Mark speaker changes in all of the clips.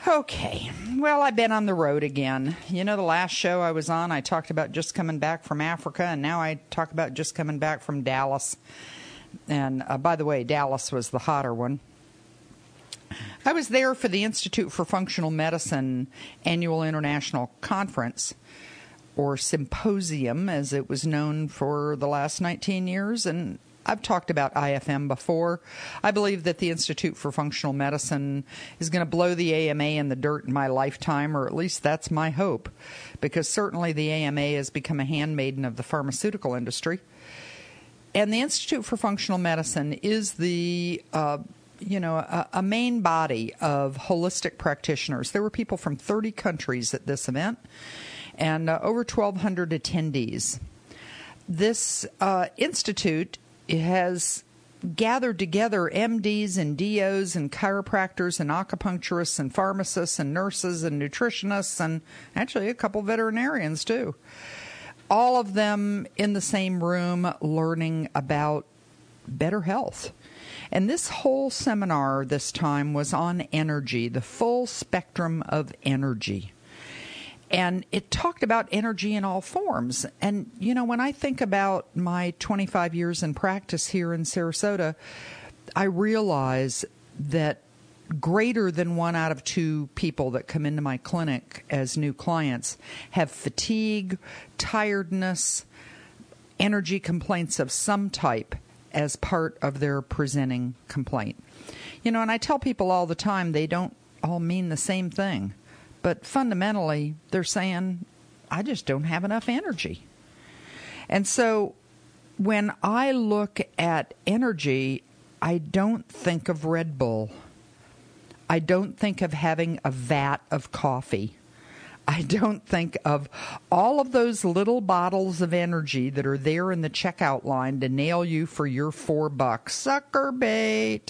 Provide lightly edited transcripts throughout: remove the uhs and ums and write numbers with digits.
Speaker 1: Okay, well, I've been on the road again. You know, the last show I was on, I talked about just coming back from Africa, and now I talk about just coming back from Dallas. And by the way, Dallas was the hotter one. I was there for the Institute for Functional Medicine Annual International Conference, or Symposium, as it was known for the last 19 years, and I've talked about IFM before. I believe that the Institute for Functional Medicine is going to blow the AMA in the dirt in my lifetime, or at least that's my hope, because certainly the AMA has become a handmaiden of the pharmaceutical industry. And the Institute for Functional Medicine is the a main body of holistic practitioners. There were people from 30 countries at this event and over 1,200 attendees. This institute has gathered together MDs and DOs and chiropractors and acupuncturists and pharmacists and nurses and nutritionists and actually a couple veterinarians too. All of them in the same room learning about better health. And this whole seminar this time was on energy, the full spectrum of energy. And it talked about energy in all forms. And, you know, when I think about my 25 years in practice here in Sarasota, I realize that greater than 1 out of 2 people that come into my clinic as new clients have fatigue, tiredness, energy complaints of some type as part of their presenting complaint. You know, and I tell people all the time they don't all mean the same thing. But fundamentally, they're saying, I just don't have enough energy. And so when I look at energy, I don't think of Red Bull. I don't think of having a vat of coffee. I don't think of all of those little bottles of energy that are there in the checkout line to nail you for your $4. Sucker bait.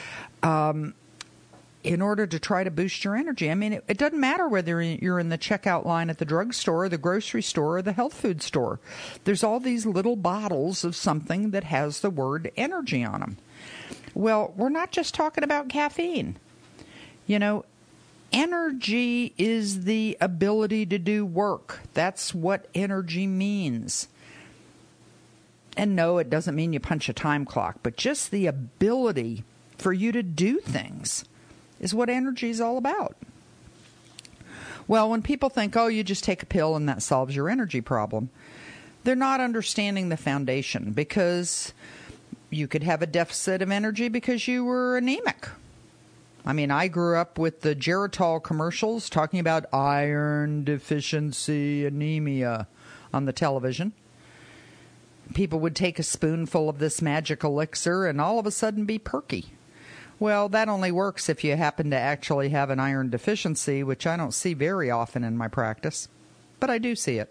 Speaker 1: In order to try to boost your energy. I mean, it doesn't matter whether you're in the checkout line at the drugstore, the grocery store, or the health food store. There's all these little bottles of something that has the word energy on them. Well, we're not just talking about caffeine. You know, energy is the ability to do work. That's what energy means. And no, it doesn't mean you punch a time clock, but just the ability for you to do things is what energy is all about. Well, when people think, oh, you just take a pill and that solves your energy problem, they're not understanding the foundation, because you could have a deficit of energy because you were anemic. I mean, I grew up with the Geritol commercials talking about iron deficiency anemia on the television. People would take a spoonful of this magic elixir and all of a sudden be perky. Well, that only works if you happen to actually have an iron deficiency, which I don't see very often in my practice, but I do see it.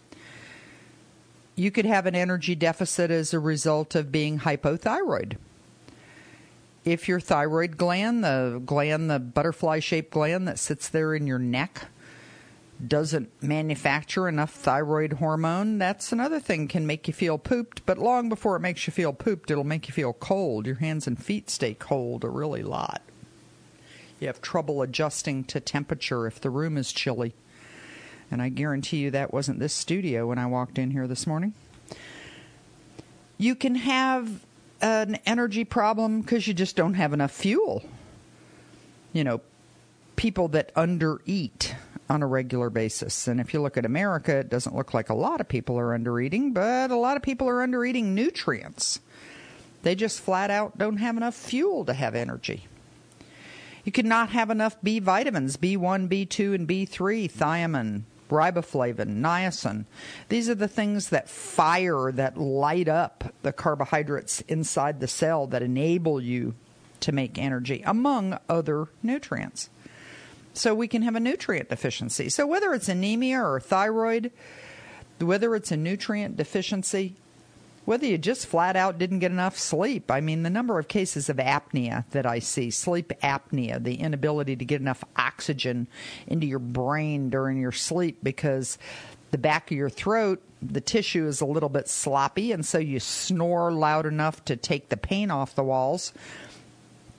Speaker 1: You could have an energy deficit as a result of being hypothyroid. If your thyroid gland, the butterfly-shaped gland that sits there in your neck, doesn't manufacture enough thyroid hormone, that's another thing, can make you feel pooped. But long before it makes you feel pooped, it'll make you feel cold. Your hands and feet stay cold a really lot. You have trouble adjusting to temperature if the room is chilly. And I guarantee you that wasn't this studio when I walked in here this morning. You can have an energy problem because you just don't have enough fuel. You know, people that undereat on a regular basis. And if you look at America, it doesn't look like a lot of people are undereating, but a lot of people are undereating nutrients. They just flat out don't have enough fuel to have energy. You could not have enough B vitamins, B1, B2, and B3, thiamine, riboflavin, niacin. These are the things that fire, that light up the carbohydrates inside the cell that enable you to make energy, among other nutrients. So we can have a nutrient deficiency. So whether it's anemia or thyroid, whether it's a nutrient deficiency, whether you just flat out didn't get enough sleep. I mean, the number of cases of apnea that I see, sleep apnea, the inability to get enough oxygen into your brain during your sleep because the back of your throat, the tissue is a little bit sloppy, and so you snore loud enough to take the paint off the walls.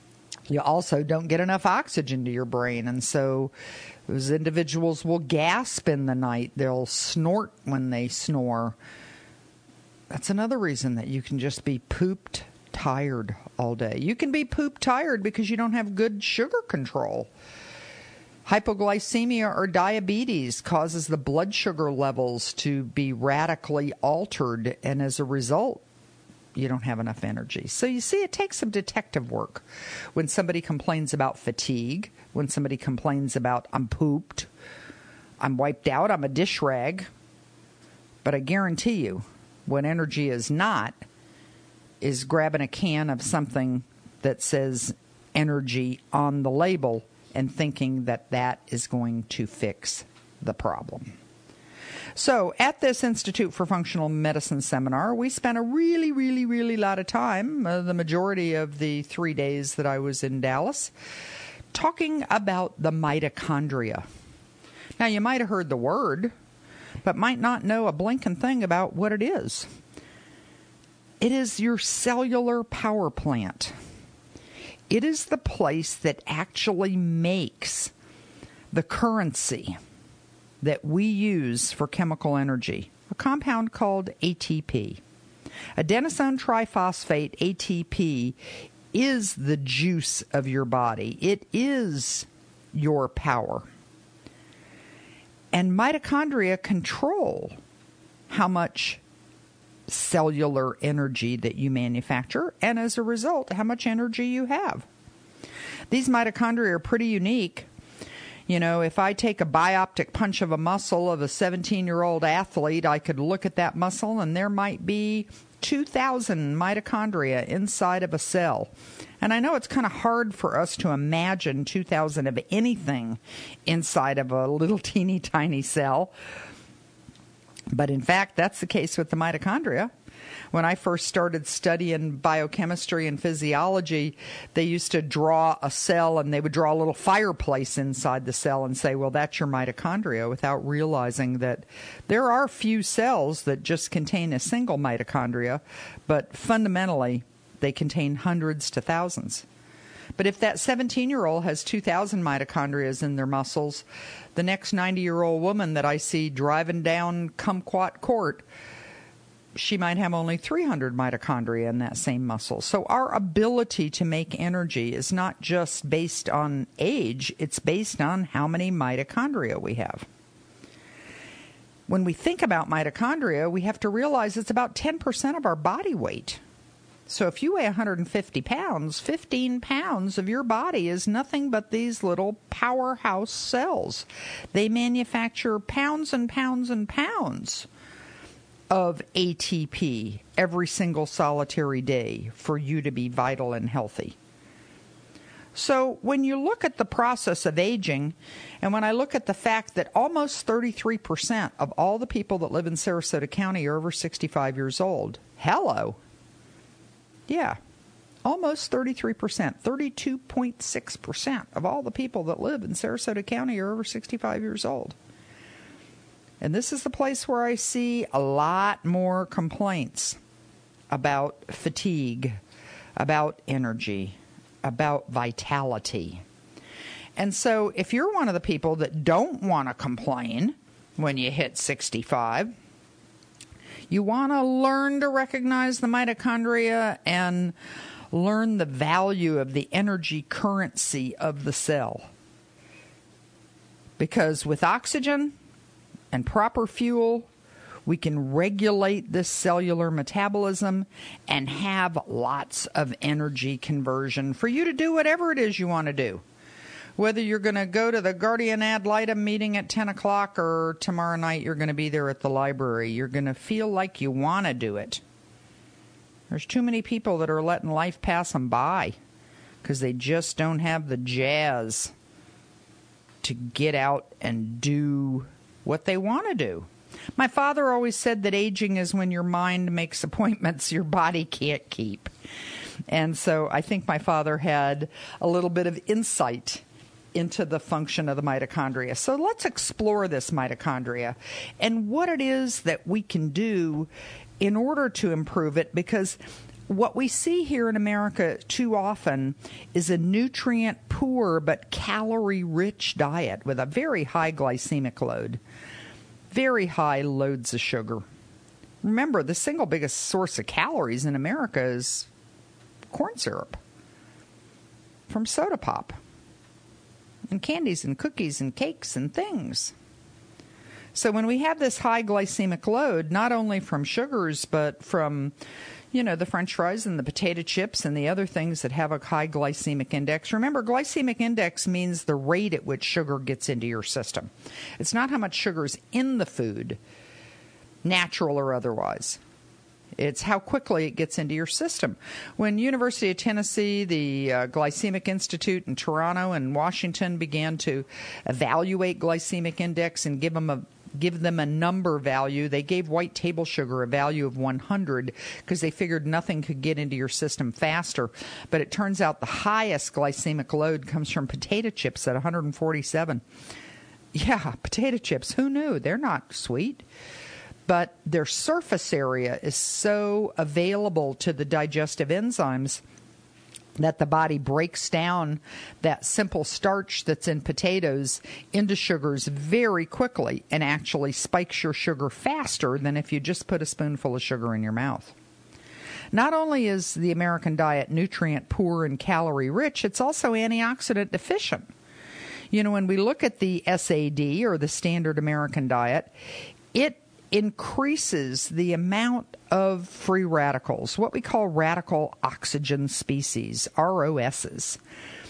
Speaker 1: You also don't get enough oxygen to your brain, and so those individuals will gasp in the night. They'll snort when they snore. That's another reason that you can just be pooped tired all day. You can be pooped tired because you don't have good sugar control. Hypoglycemia or diabetes causes the blood sugar levels to be radically altered, and as a result, you don't have enough energy. So you see, it takes some detective work. When somebody complains about fatigue, when somebody complains about I'm pooped, I'm wiped out, I'm a dish rag. But I guarantee you, what energy is not is grabbing a can of something that says energy on the label and thinking that that is going to fix the problem. So at this Institute for Functional Medicine seminar, we spent a really lot of time, the majority of the 3 days that I was in Dallas, talking about the mitochondria. Now, you might have heard the word, but might not know a blinking thing about what it is. It is your cellular power plant. It is the place that actually makes the currency that we use for chemical energy, a compound called ATP. Adenosine triphosphate, ATP, is the juice of your body. It is your power. And mitochondria control how much cellular energy that you manufacture, and as a result, how much energy you have. These mitochondria are pretty unique. You know, if I take a bioptic punch of a muscle of a 17-year-old athlete, I could look at that muscle and there might be 2,000 mitochondria inside of a cell. And I know it's kind of hard for us to imagine 2,000 of anything inside of a little teeny tiny cell. But in fact, that's the case with the mitochondria. When I first started studying biochemistry and physiology, they used to draw a cell and they would draw a little fireplace inside the cell and say, well, that's your mitochondria, without realizing that there are few cells that just contain a single mitochondria, but fundamentally they contain hundreds to thousands. But if that 17-year-old has 2,000 mitochondria in their muscles, the next 90-year-old woman that I see driving down Kumquat Court, she might have only 300 mitochondria in that same muscle. So our ability to make energy is not just based on age, it's based on how many mitochondria we have. When we think about mitochondria, we have to realize it's about 10% of our body weight. So if you weigh 150 pounds, 15 pounds of your body is nothing but these little powerhouse cells. They manufacture pounds and pounds and pounds of ATP every single solitary day for you to be vital and healthy. So when you look at the process of aging, and when I look at the fact that almost 33% of all the people that live in Sarasota County are over 65 years old, hello. Yeah, almost 33%, 32.6% of all the people that live in Sarasota County are over 65 years old. And this is the place where I see a lot more complaints about fatigue, about energy, about vitality. And so if you're one of the people that don't want to complain when you hit 65, you want to learn to recognize the mitochondria and learn the value of the energy currency of the cell. Because with oxygen and proper fuel, we can regulate this cellular metabolism and have lots of energy conversion for you to do whatever it is you want to do. Whether you're going to go to the Guardian Ad Litem meeting at 10 o'clock or tomorrow night you're going to be there at the library, you're going to feel like you want to do it. There's too many people that are letting life pass them by because they just don't have the jazz to get out and do what they want to do. My father always said that aging is when your mind makes appointments your body can't keep. And so I think my father had a little bit of insight into the function of the mitochondria. So let's explore this mitochondria and what it is that we can do in order to improve it, because what we see here in America too often is a nutrient-poor but calorie-rich diet with a very high glycemic load, very high loads of sugar. Remember, the single biggest source of calories in America is corn syrup from soda pop and candies and cookies and cakes and things. So when we have this high glycemic load, not only from sugars, but from, the French fries and the potato chips and the other things that have a high glycemic index. Remember, glycemic index means the rate at which sugar gets into your system. It's not how much sugar is in the food, natural or otherwise. It's how quickly it gets into your system. When University of Tennessee, the Glycemic Institute in Toronto and Washington began to evaluate glycemic index and give them a number value, they gave white table sugar a value of 100 because they figured nothing could get into your system faster. But it turns out the highest glycemic load comes from potato chips at 147. Yeah, potato chips. Who knew? They're not sweet. But their surface area is so available to the digestive enzymes that the body breaks down that simple starch that's in potatoes into sugars very quickly and actually spikes your sugar faster than if you just put a spoonful of sugar in your mouth. Not only is the American diet nutrient poor and calorie rich, it's also antioxidant deficient. When we look at the SAD, or the Standard American Diet, it increases the amount of free radicals, what we call radical oxygen species, ROSs.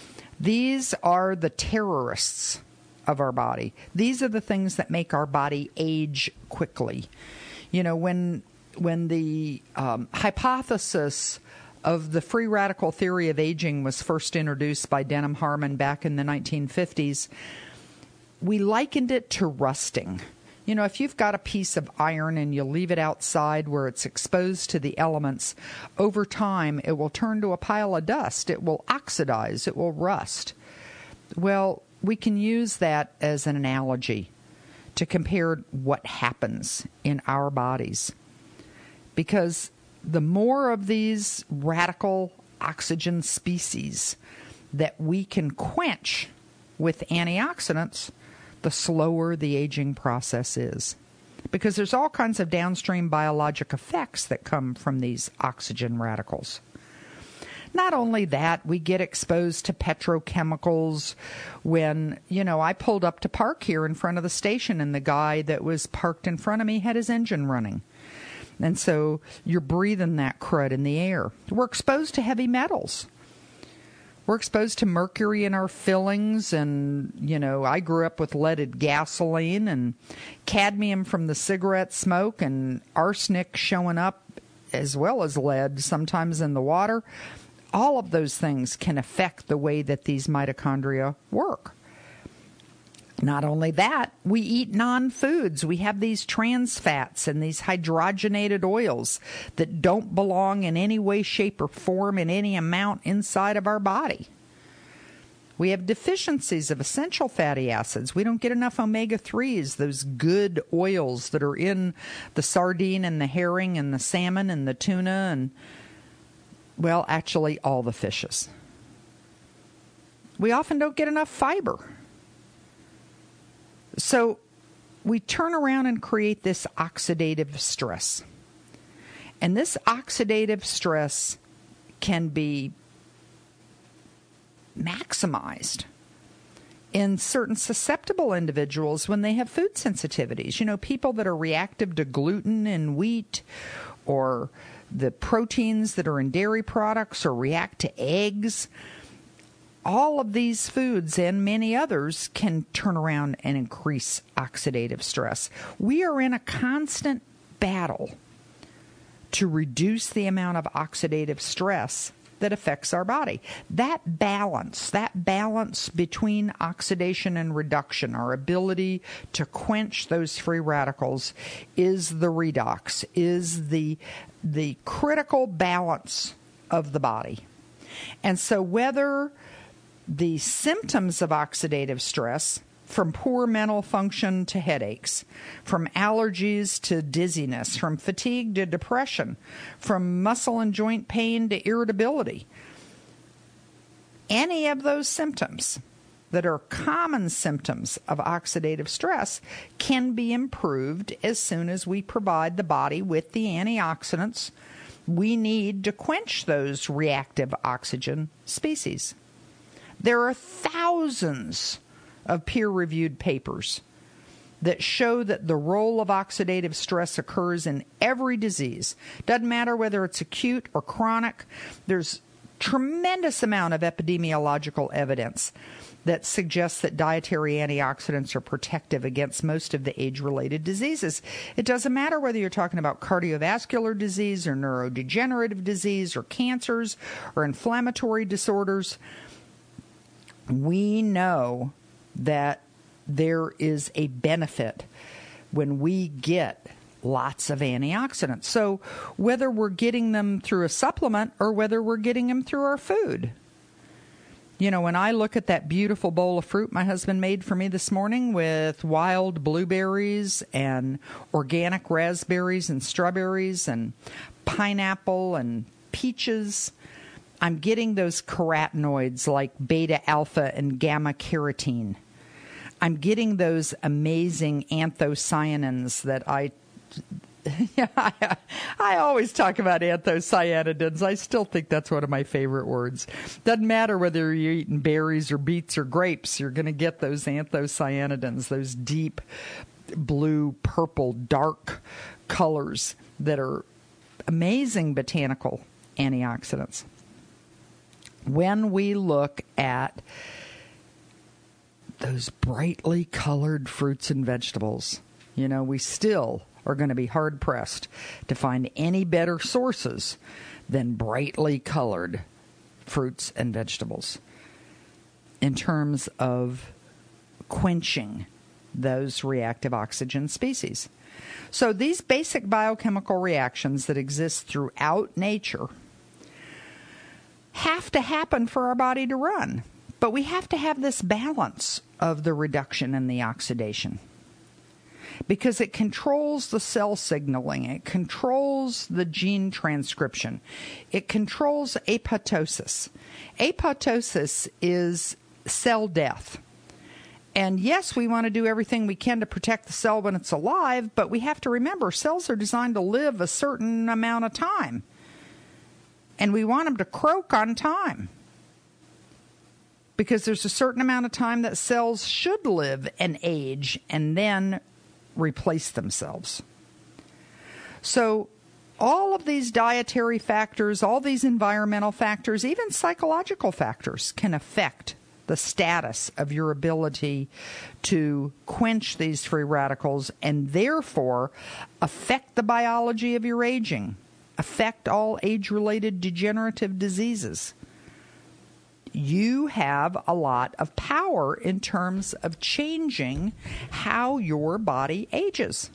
Speaker 1: These are the terrorists of our body. These are the things that make our body age quickly. When the hypothesis of the free radical theory of aging was first introduced by Denham Harman back in the 1950s, we likened it to rusting. If you've got a piece of iron and you leave it outside where it's exposed to the elements, over time it will turn to a pile of dust. It will oxidize. It will rust. Well, we can use that as an analogy to compare what happens in our bodies. Because the more of these radical oxygen species that we can quench with antioxidants, the slower the aging process is. Because there's all kinds of downstream biologic effects that come from these oxygen radicals. Not only that, we get exposed to petrochemicals when, I pulled up to park here in front of the station and the guy that was parked in front of me had his engine running. And so you're breathing that crud in the air. We're exposed to heavy metals. We're exposed to mercury in our fillings, and, I grew up with leaded gasoline and cadmium from the cigarette smoke and arsenic showing up as well as lead sometimes in the water. All of those things can affect the way that these mitochondria work. Not only that, we eat non-foods. We have these trans fats and these hydrogenated oils that don't belong in any way, shape, or form in any amount inside of our body. We have deficiencies of essential fatty acids. We don't get enough omega-3s, those good oils that are in the sardine and the herring and the salmon and the tuna and, actually all the fishes. We often don't get enough fiber. So we turn around and create this oxidative stress. And this oxidative stress can be maximized in certain susceptible individuals when they have food sensitivities. People that are reactive to gluten in wheat, or the proteins that are in dairy products, or react to eggs. All of these foods and many others can turn around and increase oxidative stress. We are in a constant battle to reduce the amount of oxidative stress that affects our body. That balance between oxidation and reduction, our ability to quench those free radicals, is the redox, is the critical balance of the body. And so whether the symptoms of oxidative stress from poor mental function to headaches, from allergies to dizziness, from fatigue to depression, from muscle and joint pain to irritability. Any of those symptoms that are common symptoms of oxidative stress can be improved as soon as we provide the body with the antioxidants we need to quench those reactive oxygen species. There are thousands of peer-reviewed papers that show that the role of oxidative stress occurs in every disease. Doesn't matter whether it's acute or chronic. There's tremendous amount of epidemiological evidence that suggests that dietary antioxidants are protective against most of the age-related diseases. It doesn't matter whether you're talking about cardiovascular disease or neurodegenerative disease or cancers or inflammatory disorders. We know that there is a benefit when we get lots of antioxidants. So whether we're getting them through a supplement or whether we're getting them through our food. You know, when I look at that beautiful bowl of fruit my husband made for me this morning with wild blueberries and organic raspberries and strawberries and pineapple and peaches, I'm getting those carotenoids like beta-alpha and gamma-carotene. I'm getting those amazing anthocyanins that I always talk about anthocyanidins. I still think that's one of my favorite words. Doesn't matter whether you're eating berries or beets or grapes, you're going to get those anthocyanidins, those deep blue, purple, dark colors that are amazing botanical antioxidants. When we look at those brightly colored fruits and vegetables, you know, we still are going to be hard-pressed to find any better sources than brightly colored fruits and vegetables in terms of quenching those reactive oxygen species. So these basic biochemical reactions that exist throughout nature have to happen for our body to run. But we have to have this balance of the reduction and the oxidation, because it controls the cell signaling, it controls the gene transcription, it controls apoptosis. Apoptosis is cell death. And yes, we want to do everything we can to protect the cell when it's alive, but we have to remember cells are designed to live a certain amount of time. And we want them to croak on time, because there's a certain amount of time that cells should live and age and then replace themselves. So all of these dietary factors, all these environmental factors, even psychological factors can affect the status of your ability to quench these free radicals and therefore affect the biology of your aging, affect all age-related degenerative diseases. You have a lot of power in terms of changing how your body ages.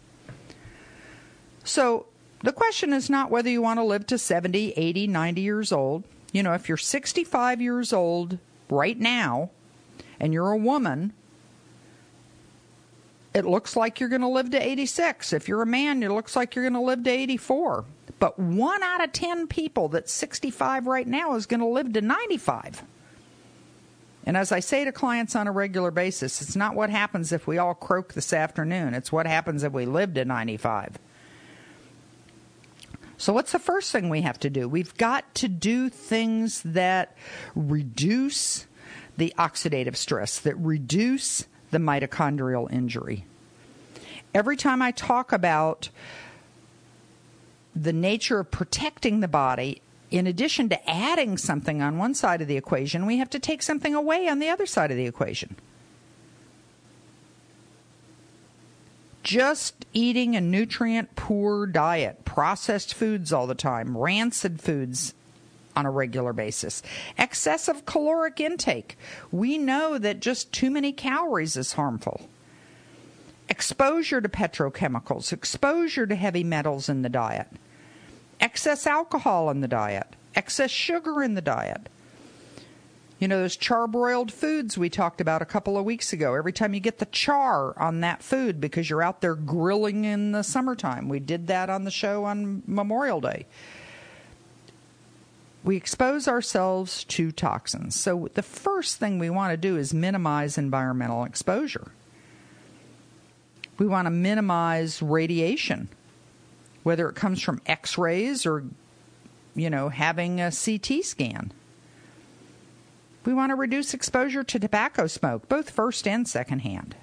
Speaker 1: So the question is not whether you want to live to 70, 80, 90 years old. You know, if you're 65 years old right now and you're a woman, it looks like you're going to live to 86. If you're a man, it looks like you're going to live to 84. But 1 out of 10 people that's 65 right now is going to live to 95. And as I say to clients on a regular basis, it's not what happens if we all croak this afternoon. It's what happens if we live to 95. So what's the first thing we have to do? We've got to do things that reduce the oxidative stress, that reduce the mitochondrial injury. Every time I talk about the nature of protecting the body, in addition to adding something on one side of the equation, we have to take something away on the other side of the equation. Just eating a nutrient-poor diet, processed foods all the time, rancid foods on a regular basis, excessive caloric intake. We know that just too many calories is harmful. Exposure to petrochemicals, exposure to heavy metals in the diet, excess alcohol in the diet, excess sugar in the diet. You know, those charbroiled foods we talked about a couple of weeks ago. Every time you get the char on that food because you're out there grilling in the summertime. We did that on the show on Memorial Day. We expose ourselves to toxins. So the first thing we want to do is minimize environmental exposure. We want to minimize radiation, whether it comes from X-rays or, you know, having a CT scan. We want to reduce exposure to tobacco smoke, both first and secondhand.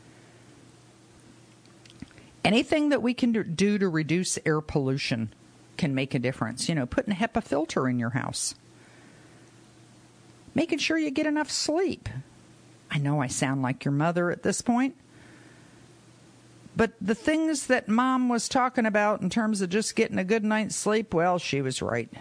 Speaker 1: Anything that we can do to reduce air pollution can make a difference. You know, putting a HEPA filter in your house. Making sure you get enough sleep. I know I sound like your mother at this point. But the things that Mom was talking about in terms of just getting a good night's sleep, well, she was right.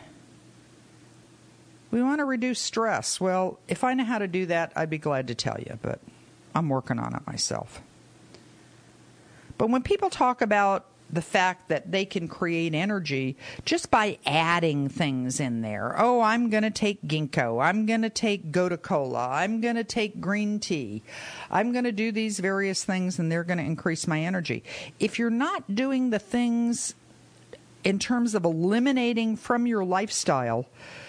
Speaker 1: We want to reduce stress. Well, if I know how to do that, I'd be glad to tell you, but I'm working on it myself. But when people talk about the fact that they can create energy just by adding things in there. Oh, I'm going to take ginkgo. I'm going to take gotu kola. I'm going to take green tea. I'm going to do these various things and they're going to increase my energy. If you're not doing the things in terms of eliminating from your lifestyle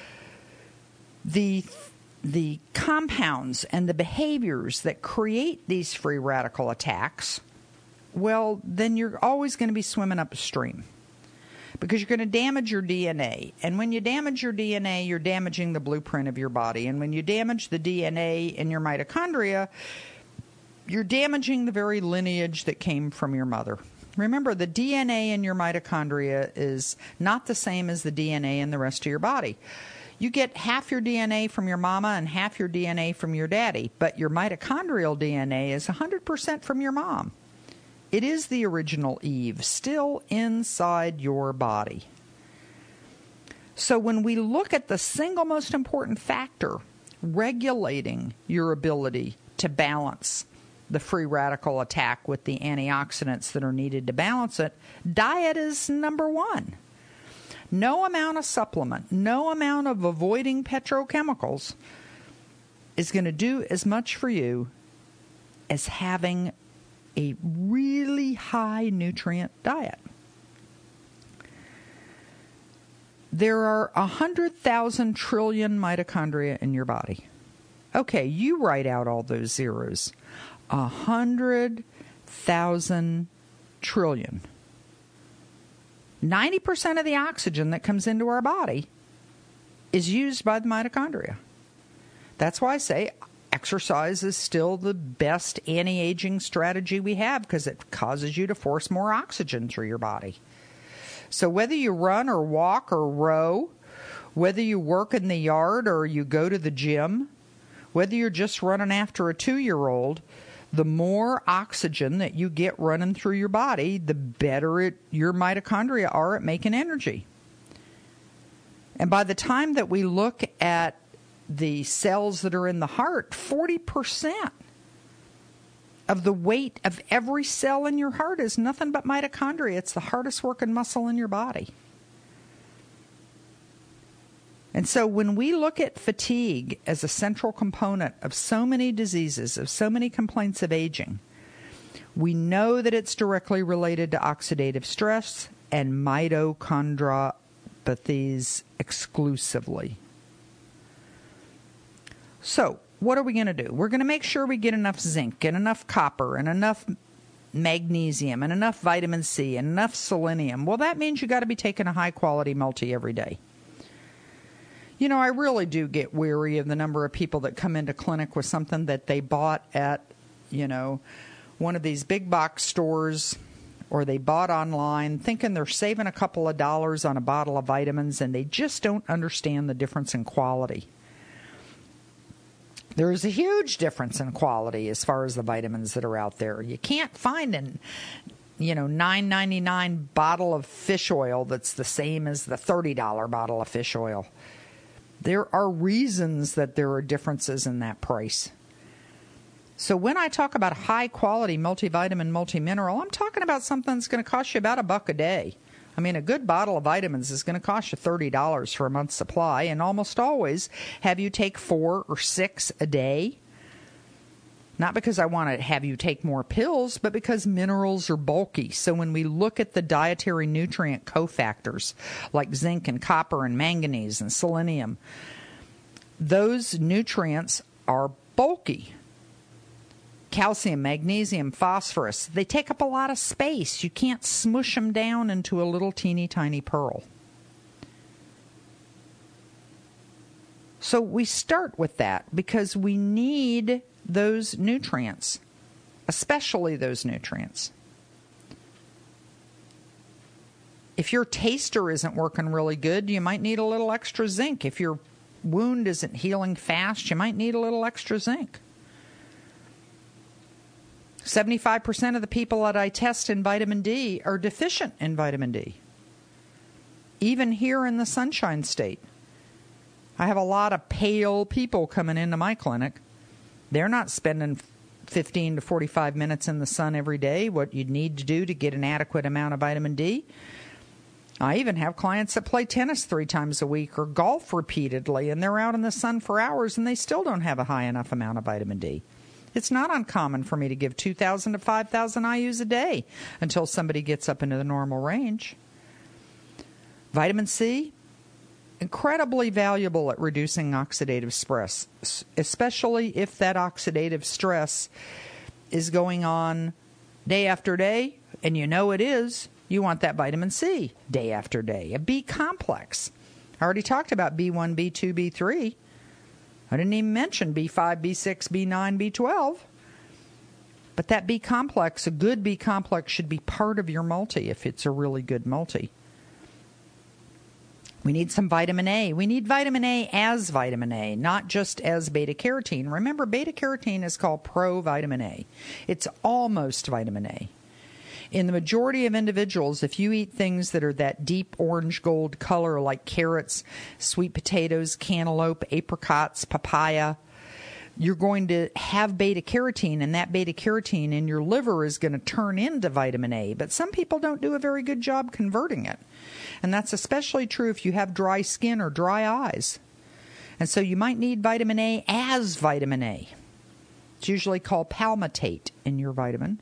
Speaker 1: the compounds and the behaviors that create these free radical attacks, well, then you're always going to be swimming upstream because you're going to damage your DNA. And when you damage your DNA, you're damaging the blueprint of your body. And when you damage the DNA in your mitochondria, you're damaging the very lineage that came from your mother. Remember, the DNA in your mitochondria is not the same as the DNA in the rest of your body. You get half your DNA from your mama and half your DNA from your daddy, but your mitochondrial DNA is 100% from your mom. It is the original Eve, still inside your body. So when we look at the single most important factor regulating your ability to balance the free radical attack with the antioxidants that are needed to balance it, diet is number one. No amount of supplement, no amount of avoiding petrochemicals is going to do as much for you as having a really high nutrient diet. There are 100,000 trillion mitochondria in your body. Okay, you write out all those zeros. 100,000 trillion. 90% of the oxygen that comes into our body is used by the mitochondria. That's why I say exercise is still the best anti-aging strategy we have because it causes you to force more oxygen through your body. So whether you run or walk or row, whether you work in the yard or you go to the gym, whether you're just running after a 2-year-old, the more oxygen that you get running through your body, the better your mitochondria are at making energy. And by the time that we look at the cells that are in the heart, 40% of the weight of every cell in your heart is nothing but mitochondria. It's the hardest working muscle in your body. And so when we look at fatigue as a central component of so many diseases, of so many complaints of aging, we know that it's directly related to oxidative stress and mitochondriopathies exclusively. So what are we going to do? We're going to make sure we get enough zinc and enough copper and enough magnesium and enough vitamin C and enough selenium. Well, that means you got to be taking a high-quality multi every day. You know, I really do get weary of the number of people that come into clinic with something that they bought at, you know, one of these big box stores or they bought online thinking they're saving a couple of dollars on a bottle of vitamins and they just don't understand the difference in quality. There's a huge difference in quality as far as the vitamins that are out there. You can't find an $9.99 bottle of fish oil that's the same as the $30 bottle of fish oil. There are reasons that there are differences in that price. So when I talk about high-quality multivitamin, multimineral, I'm talking about something that's going to cost you about $1 a day. I mean, a good bottle of vitamins is going to cost you $30 for a month's supply, and almost always have you take 4 or 6 a day. Not because I want to have you take more pills, but because minerals are bulky. So when we look at the dietary nutrient cofactors like zinc and copper and manganese and selenium, those nutrients are bulky. Calcium, magnesium, phosphorus, they take up a lot of space. You can't smush them down into a little teeny tiny pearl. So we start with that because we need those nutrients, especially those nutrients. If your taster isn't working really good, you might need a little extra zinc. If your wound isn't healing fast, you might need a little extra zinc. 75% of the people that I test in vitamin D are deficient in vitamin D. Even here in the Sunshine State. I have a lot of pale people coming into my clinic. They're not spending 15 to 45 minutes in the sun every day, what you'd need to do to get an adequate amount of vitamin D. I even have clients that play tennis 3 times a week or golf repeatedly, and they're out in the sun for hours and they still don't have a high enough amount of vitamin D. It's not uncommon for me to give 2,000 to 5,000 IUs a day until somebody gets up into the normal range. Vitamin C, incredibly valuable at reducing oxidative stress, especially if that oxidative stress is going on day after day, and you know it is. You want that vitamin C day after day. A B complex. I already talked about B1, B2, B3. I didn't even mention B5, B6, B9, B12. But that B complex, a good B complex, should be part of your multi if it's a really good multi. We need some vitamin A. We need vitamin A as vitamin A, not just as beta-carotene. Remember, beta-carotene is called provitamin A. It's almost vitamin A. In the majority of individuals, if you eat things that are that deep orange gold color like carrots, sweet potatoes, cantaloupe, apricots, papaya, you're going to have beta-carotene, and that beta-carotene in your liver is going to turn into vitamin A. But some people don't do a very good job converting it. And that's especially true if you have dry skin or dry eyes. And so you might need vitamin A as vitamin A. It's usually called palmitate in your vitamin.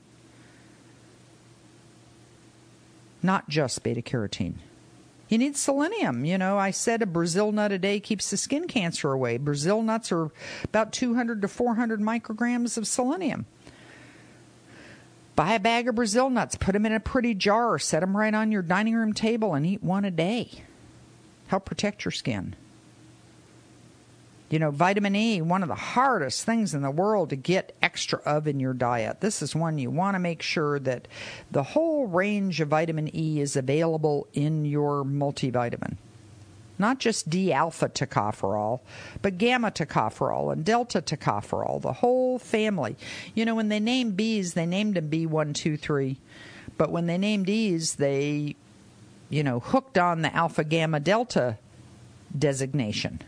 Speaker 1: Not just beta-carotene. You need selenium. You know, I said a Brazil nut a day keeps the skin cancer away. Brazil nuts are about 200 to 400 micrograms of selenium. Buy a bag of Brazil nuts, put them in a pretty jar, set them right on your dining room table, and eat one a day. Help protect your skin. You know, vitamin E, one of the hardest things in the world to get extra of in your diet. This is one you want to make sure that the whole range of vitamin E is available in your multivitamin. Not just D-alpha tocopherol, but gamma tocopherol and delta tocopherol, the whole family. You know, when they named Bs, they named them B1, 2, 3. But when they named Es, they, hooked on the alpha, gamma, delta designation.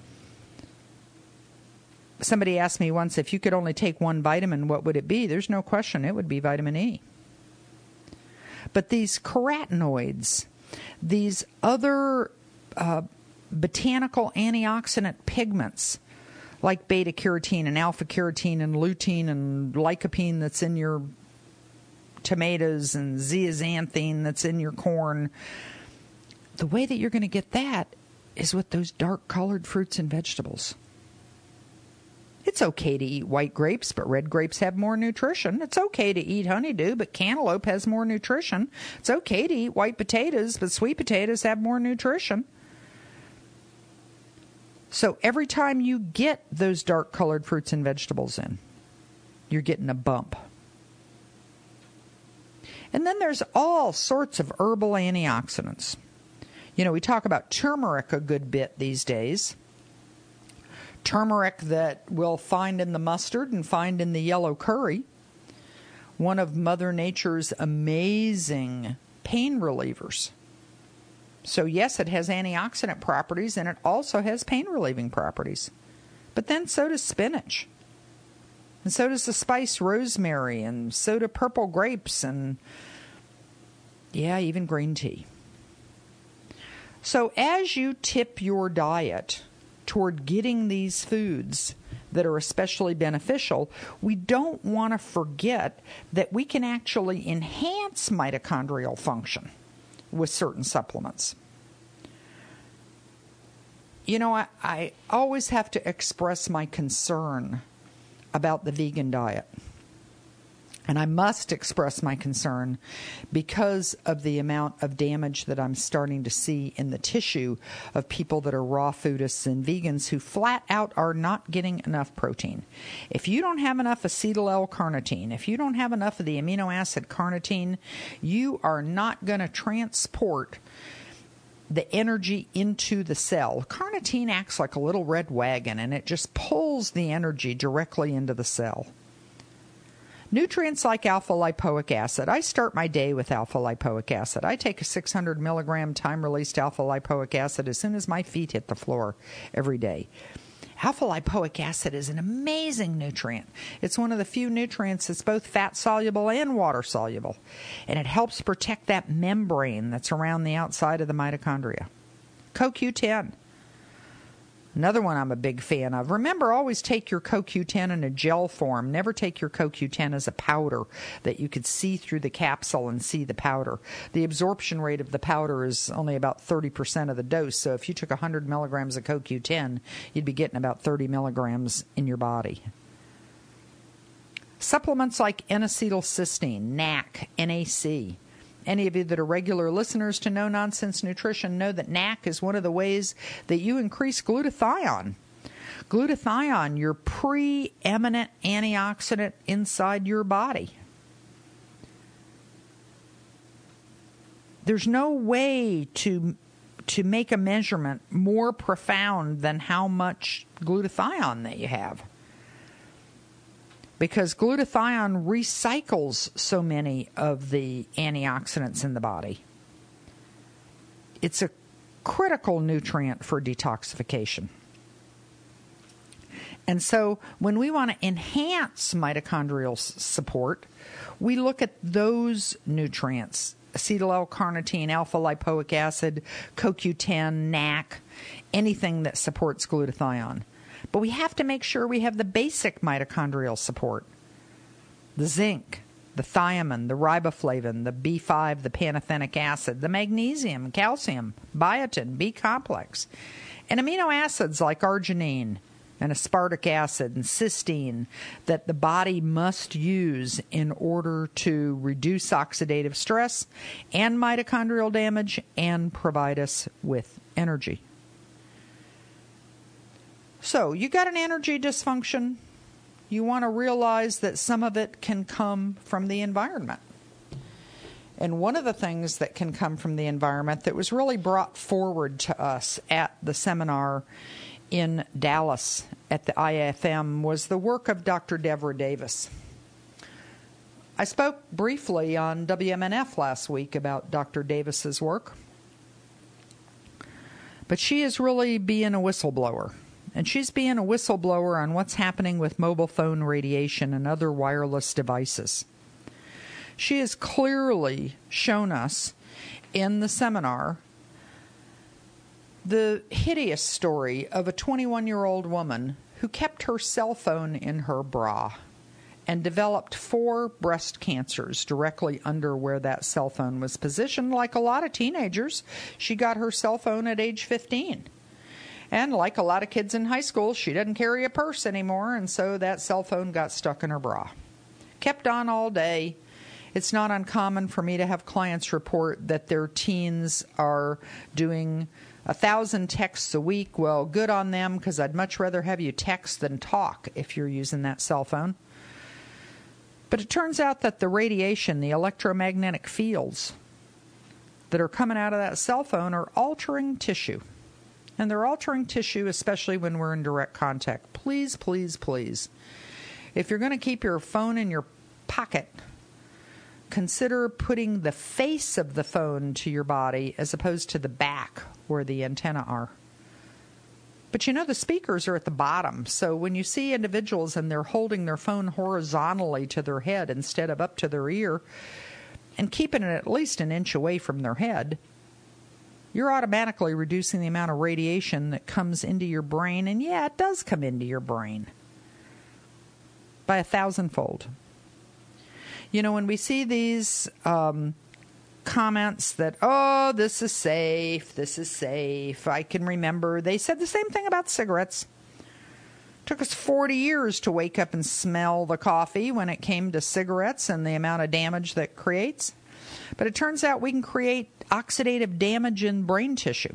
Speaker 1: Somebody asked me once, if you could only take one vitamin, what would it be? There's no question, it would be vitamin E. But these carotenoids, these other botanical antioxidant pigments, like beta-carotene and alpha-carotene and lutein and lycopene that's in your tomatoes and zeaxanthine that's in your corn, the way that you're going to get that is with those dark-colored fruits and vegetables. It's okay to eat white grapes, but red grapes have more nutrition. It's okay to eat honeydew, but cantaloupe has more nutrition. It's okay to eat white potatoes, but sweet potatoes have more nutrition. So every time you get those dark-colored fruits and vegetables in, you're getting a bump. And then there's all sorts of herbal antioxidants. You know, we talk about turmeric a good bit these days. Turmeric that we'll find in the mustard and find in the yellow curry. One of Mother Nature's amazing pain relievers. So yes, it has antioxidant properties and it also has pain relieving properties. But then so does spinach. And so does the spice rosemary, and so do purple grapes, and even green tea. So as you tip your diet toward getting these foods that are especially beneficial, we don't want to forget that we can actually enhance mitochondrial function with certain supplements. You know, I always have to express my concern about the vegan diet. And I must express my concern because of the amount of damage that I'm starting to see in the tissue of people that are raw foodists and vegans who flat out are not getting enough protein. If you don't have enough acetyl L-carnitine, if you don't have enough of the amino acid carnitine, you are not going to transport the energy into the cell. Carnitine acts like a little red wagon, and it just pulls the energy directly into the cell. Nutrients like alpha-lipoic acid. I start my day with alpha-lipoic acid. I take a 600 milligram time-released alpha-lipoic acid as soon as my feet hit the floor every day. Alpha-lipoic acid is an amazing nutrient. It's one of the few nutrients that's both fat-soluble and water-soluble. And it helps protect that membrane that's around the outside of the mitochondria. CoQ10. Another one I'm a big fan of. Remember, always take your CoQ10 in a gel form. Never take your CoQ10 as a powder that you could see through the capsule and see the powder. The absorption rate of the powder is only about 30% of the dose. So if you took 100 milligrams of CoQ10, you'd be getting about 30 milligrams in your body. Supplements like N-acetylcysteine, NAC, NAC. Any of you that are regular listeners to No Nonsense Nutrition know that NAC is one of the ways that you increase glutathione. Glutathione, your preeminent antioxidant inside your body. There's no way to make a measurement more profound than how much glutathione that you have. Because glutathione recycles so many of the antioxidants in the body. It's a critical nutrient for detoxification. And so when we want to enhance mitochondrial support, we look at those nutrients: acetyl L-carnitine, alpha-lipoic acid, CoQ10, NAC, anything that supports glutathione. But we have to make sure we have the basic mitochondrial support. The zinc, the thiamine, the riboflavin, the B5, the pantothenic acid, the magnesium, calcium, biotin, B-complex, and amino acids like arginine and aspartic acid and cysteine that the body must use in order to reduce oxidative stress and mitochondrial damage and provide us with energy. So, you got an energy dysfunction. You want to realize that some of it can come from the environment. And one of the things that can come from the environment that was really brought forward to us at the seminar in Dallas at the IFM was the work of Dr. Devra Davis. I spoke briefly on WMNF last week about Dr. Davis's work. But she is really being a whistleblower. And she's being a whistleblower on what's happening with mobile phone radiation and other wireless devices. She has clearly shown us in the seminar the hideous story of a 21-year-old woman who kept her cell phone in her bra and developed 4 breast cancers directly under where that cell phone was positioned. Like a lot of teenagers, she got her cell phone at age 15. And like a lot of kids in high school, she doesn't carry a purse anymore, and so that cell phone got stuck in her bra. Kept on all day. It's not uncommon for me to have clients report that their teens are doing 1,000 texts a week. Well, good on them, because I'd much rather have you text than talk if you're using that cell phone. But it turns out that the radiation, the electromagnetic fields that are coming out of that cell phone are altering tissue. And they're altering tissue, especially when we're in direct contact. Please, please, please, if you're going to keep your phone in your pocket, consider putting the face of the phone to your body as opposed to the back where the antenna are. But you know, the speakers are at the bottom. So when you see individuals and they're holding their phone horizontally to their head instead of up to their ear and keeping it at least an inch away from their head, you're automatically reducing the amount of radiation that comes into your brain. And yeah, it does come into your brain by 1,000-fold. You know, when we see these comments that, oh, this is safe, I can remember they said the same thing about cigarettes. Took us 40 years to wake up and smell the coffee when it came to cigarettes and the amount of damage that creates. But it turns out we can create oxidative damage in brain tissue.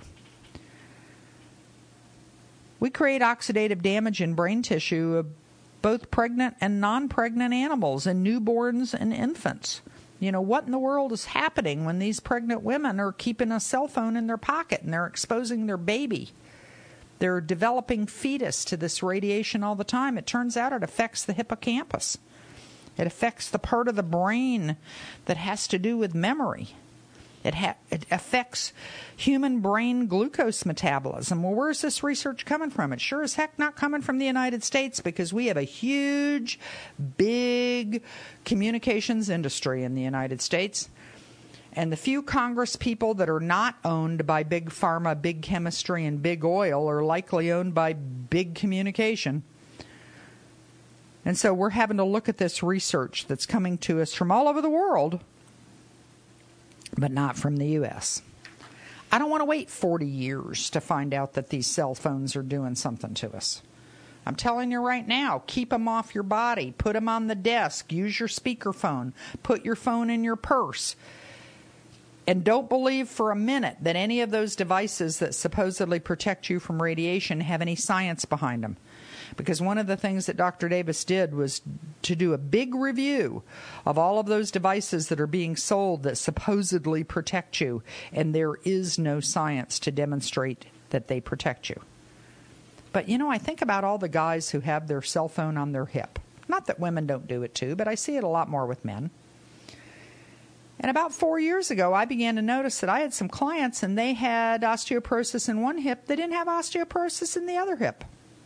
Speaker 1: We create oxidative damage in brain tissue of both pregnant and non-pregnant animals and newborns and infants. You know, what in the world is happening when these pregnant women are keeping a cell phone in their pocket and they're exposing their baby? They're developing fetus to this radiation all the time. It turns out it affects the hippocampus. It affects the part of the brain that has to do with memory. It affects human brain glucose metabolism. Well, where's this research coming from? It's sure as heck not coming from the United States, because we have a huge, big communications industry in the United States. And the few Congress people that are not owned by big pharma, big chemistry, and big oil are likely owned by big communication. And so we're having to look at this research that's coming to us from all over the world, but not from the U.S. I don't want to wait 40 years to find out that these cell phones are doing something to us. I'm telling you right now, keep them off your body. Put them on the desk. Use your speakerphone. Put your phone in your purse. And don't believe for a minute that any of those devices that supposedly protect you from radiation have any science behind them. Because one of the things that Dr. Davis did was to do a big review of all of those devices that are being sold that supposedly protect you. And there is no science to demonstrate that they protect you. But, you know, I think about all the guys who have their cell phone on their hip. Not that women don't do it too, but I see it a lot more with men. And about 4 years ago, I began to notice that I had some clients and they had osteoporosis in one hip. They didn't have osteoporosis in the other hip.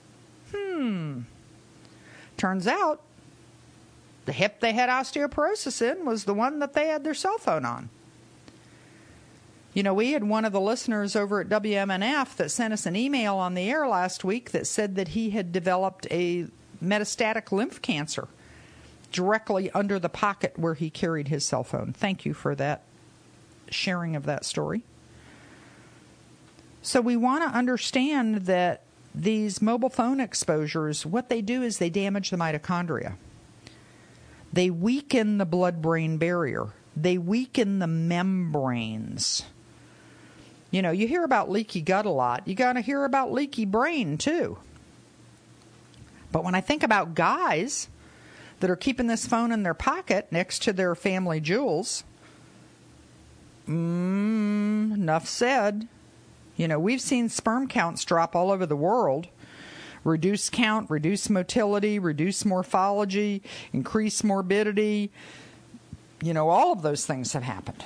Speaker 1: Turns out the hip they had osteoporosis in was the one that they had their cell phone on. You know, we had one of the listeners over at WMNF that sent us an email on the air last week that said that he had developed a metastatic lymph cancer directly under the pocket where he carried his cell phone. Thank you for that sharing of that story. So we want to understand that these mobile phone exposures, what they do is they damage the mitochondria. They weaken the blood-brain barrier. They weaken the membranes. You know, you hear about leaky gut a lot. You got to hear about leaky brain too. But when I think about guys that are keeping this phone in their pocket next to their family jewels, enough said. You know, we've seen sperm counts drop all over the world. Reduce count, reduce motility, reduce morphology, increase morbidity. You know, all of those things have happened.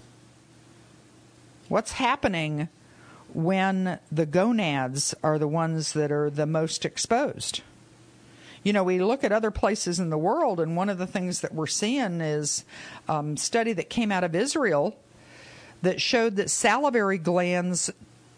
Speaker 1: What's happening when the gonads are the ones that are the most exposed? You know, we look at other places in the world, and one of the things that we're seeing is a study that came out of Israel that showed that salivary glands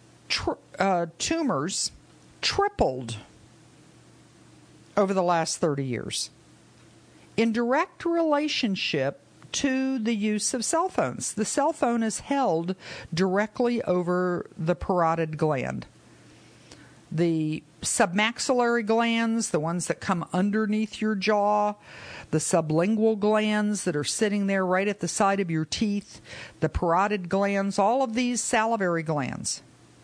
Speaker 1: tumors tripled over the last 30 years in direct relationship to the use of cell phones. The cell phone is held directly over the parotid gland. The submaxillary glands, the ones that come underneath your jaw, the sublingual glands that are sitting there right at the side of your teeth, the parotid glands, all of these salivary glands.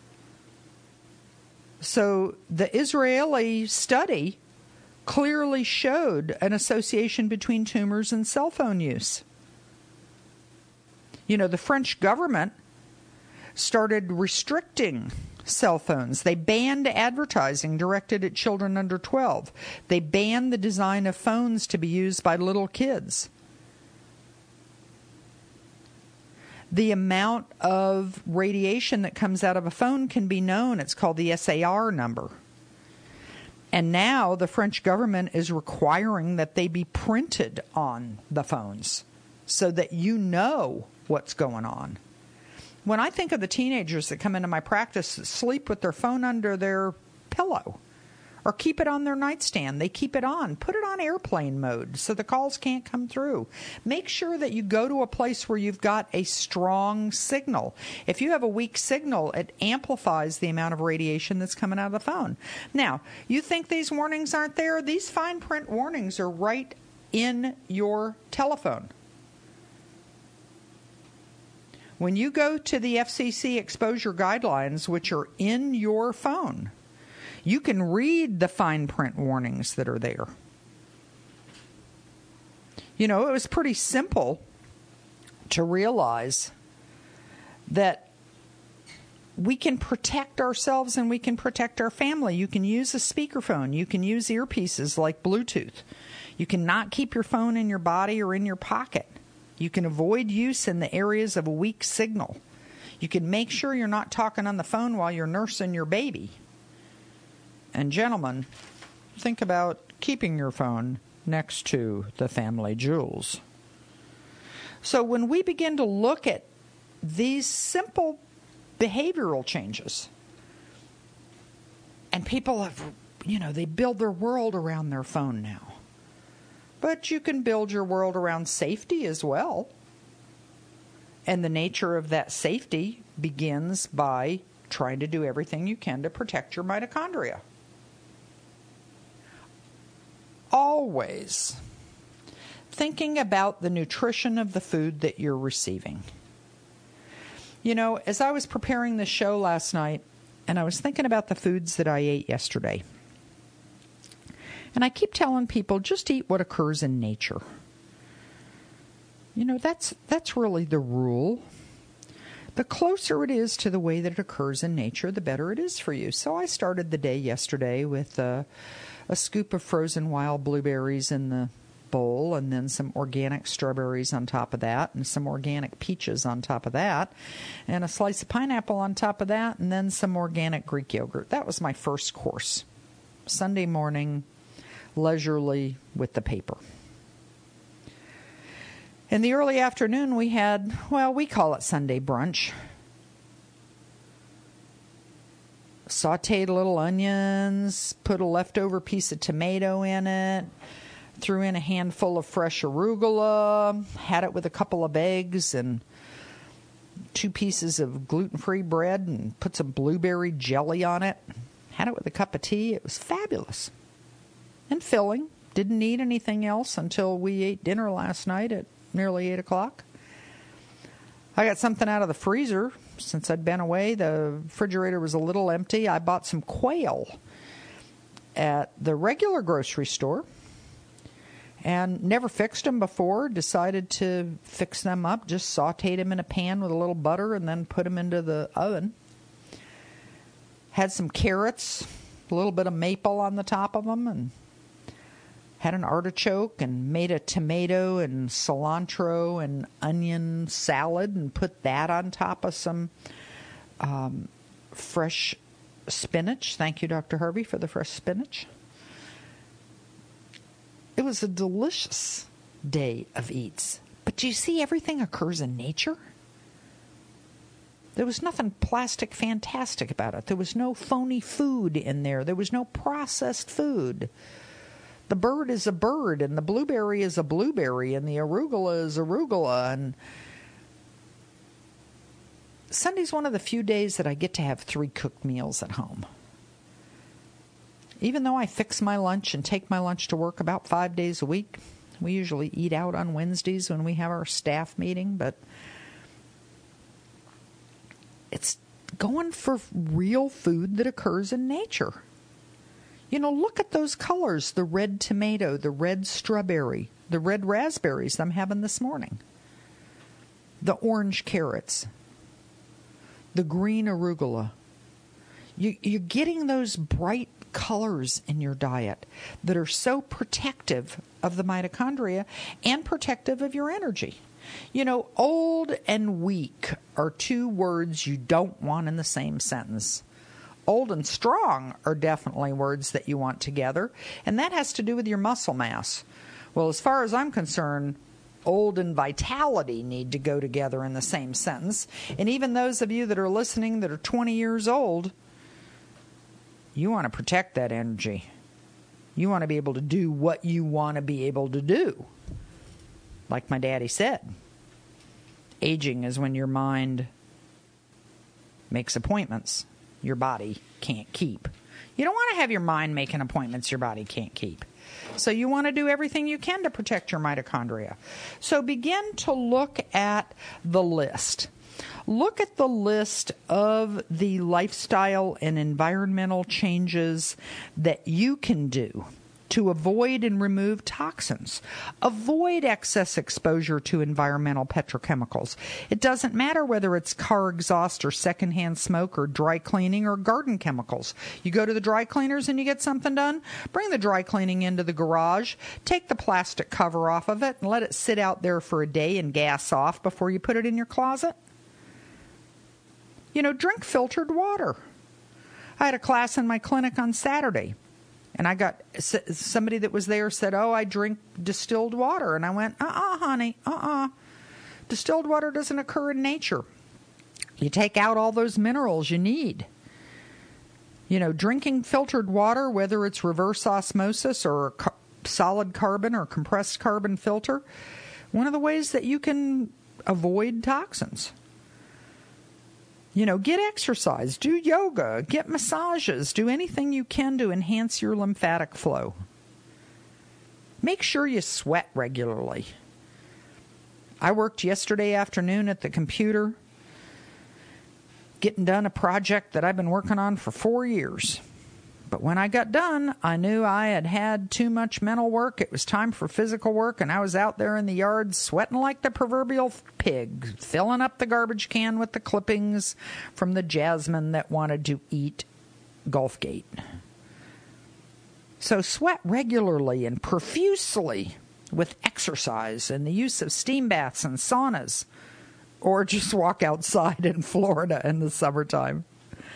Speaker 1: So the Israeli study clearly showed an association between tumors and cell phone use. You know, the French government started restricting cell phones. They banned advertising directed at children under 12. They banned the design of phones to be used by little kids. The amount of radiation that comes out of a phone can be known. It's called the SAR number. And now the French government is requiring that they be printed on the phones so that you know what's going on. When I think of the teenagers that come into my practice that sleep with their phone under their pillow or keep it on their nightstand, they keep it on. Put it on airplane mode so the calls can't come through. Make sure that you go to a place where you've got a strong signal. If you have a weak signal, it amplifies the amount of radiation that's coming out of the phone. Now, you think these warnings aren't there? These fine print warnings are right in your telephone. When you go to the FCC exposure guidelines, which are in your phone, you can read the fine print warnings that are there. You know, it was pretty simple to realize that we can protect ourselves and we can protect our family. You can use a speakerphone. You can use earpieces like Bluetooth. You cannot keep your phone in your body or in your pocket. You can avoid use in the areas of a weak signal. You can make sure you're not talking on the phone while you're nursing your baby. And gentlemen, think about keeping your phone next to the family jewels. So when we begin to look at these simple behavioral changes, and people have, they build their world around their phone now. But you can build your world around safety as well. And the nature of that safety begins by trying to do everything you can to protect your mitochondria. Always thinking about the nutrition of the food that you're receiving. As I was preparing this show last night, and I was thinking about the foods that I ate yesterday, and I keep telling people, just eat what occurs in nature. That's really the rule. The closer it is to the way that it occurs in nature, the better it is for you. So I started the day yesterday with a scoop of frozen wild blueberries in the bowl, and then some organic strawberries on top of that, and some organic peaches on top of that, and a slice of pineapple on top of that, and then some organic Greek yogurt. That was my first course. Sunday morning, leisurely with the paper. In the early afternoon, we had, we call it Sunday brunch. Sauteed little onions, put a leftover piece of tomato in it, threw in a handful of fresh arugula, had it with a couple of eggs and 2 pieces of gluten-free bread, and put some blueberry jelly on it. Had it with a cup of tea. It was fabulous. And filling. Didn't need anything else until we ate dinner last night at nearly 8 o'clock. I got something out of the freezer. Since I'd been away, the refrigerator was a little empty. I bought some quail at the regular grocery store and never fixed them before. Decided to fix them up. Just sauteed them in a pan with a little butter and then put them into the oven. Had some carrots, a little bit of maple on the top of them, and had an artichoke and made a tomato and cilantro and onion salad and put that on top of some fresh spinach. Thank you, Dr. Harvey, for the fresh spinach. It was a delicious day of eats. But do you see, everything occurs in nature? There was nothing plastic fantastic about it. There was no phony food in there. There was no processed food. The bird is a bird, and the blueberry is a blueberry, and the arugula is arugula. And Sunday's one of the few days that I get to have 3 cooked meals at home. Even though I fix my lunch and take my lunch to work about 5 days a week, we usually eat out on Wednesdays when we have our staff meeting, but it's going for real food that occurs in nature. Look at those colors, the red tomato, the red strawberry, the red raspberries I'm having this morning, the orange carrots, the green arugula. You're getting those bright colors in your diet that are so protective of the mitochondria and protective of your energy. Old and weak are 2 words you don't want in the same sentence. Old and strong are definitely words that you want together, and that has to do with your muscle mass. Well, as far as I'm concerned, old and vitality need to go together in the same sentence. And even those of you that are listening that are 20 years old, you want to protect that energy. You want to be able to do what you want to be able to do. Like my daddy said, aging is when your mind makes appointments your body can't keep. You don't want to have your mind making appointments your body can't keep. So you want to do everything you can to protect your mitochondria. So begin to look at the list. Look at the list of the lifestyle and environmental changes that you can do to avoid and remove toxins. Avoid excess exposure to environmental petrochemicals. It doesn't matter whether it's car exhaust or secondhand smoke or dry cleaning or garden chemicals. You go to the dry cleaners and you get something done, bring the dry cleaning into the garage, take the plastic cover off of it and let it sit out there for a day and gas off before you put it in your closet. Drink filtered water. I had a class in my clinic on Saturday. And I got somebody that was there said, I drink distilled water. And I went, honey, Distilled water doesn't occur in nature. You take out all those minerals you need. Drinking filtered water, whether it's reverse osmosis or solid carbon or compressed carbon filter, one of the ways that you can avoid toxins. Get exercise, do yoga, get massages, do anything you can to enhance your lymphatic flow. Make sure you sweat regularly. I worked yesterday afternoon at the computer, getting done a project that I've been working on for 4 years. But when I got done, I knew I had had too much mental work. It was time for physical work, and I was out there in the yard sweating like the proverbial pig, filling up the garbage can with the clippings from the jasmine that wanted to eat Gulfgate. So sweat regularly and profusely with exercise and the use of steam baths and saunas, or just walk outside in Florida in the summertime.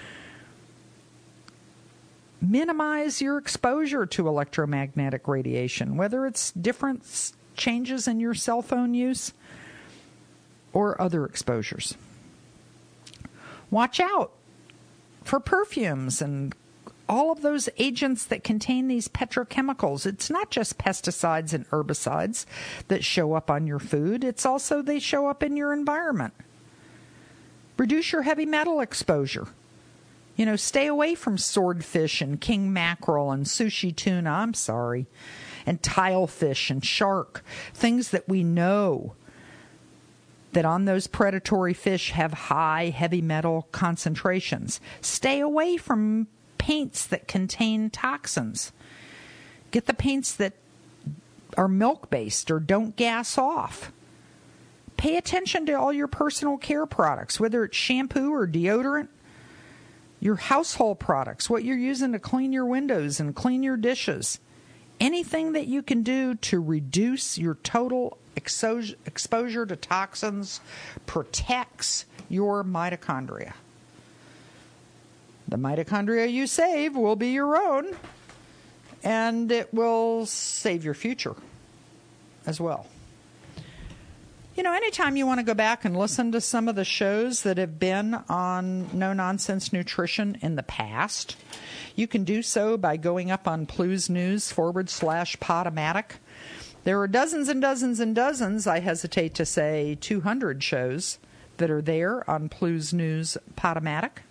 Speaker 1: Minimize your exposure to electromagnetic radiation, whether it's different changes in your cell phone use or other exposures. Watch out for perfumes and all of those agents that contain these petrochemicals. It's not just pesticides and herbicides that show up on your food. It's also they show up in your environment. Reduce your heavy metal exposure. Stay away from swordfish and king mackerel and sushi tuna, and tilefish and shark, things that we know that on those predatory fish have high heavy metal concentrations. Stay away from paints that contain toxins. Get the paints that are milk-based or don't gas off. Pay attention to all your personal care products, whether it's shampoo or deodorant, your household products, what you're using to clean your windows and clean your dishes. Anything that you can do to reduce your total exposure to toxins protects your mitochondria. The mitochondria you save will be your own, and it will save your future as well. Anytime you want to go back and listen to some of the shows that have been on No Nonsense Nutrition in the past, you can do so by going up on Plews News /Podomatic. There are dozens and dozens and dozens, I hesitate to say 200 shows that are there on Plews News Podomatic.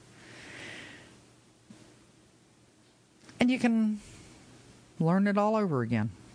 Speaker 1: And you can learn it all over again.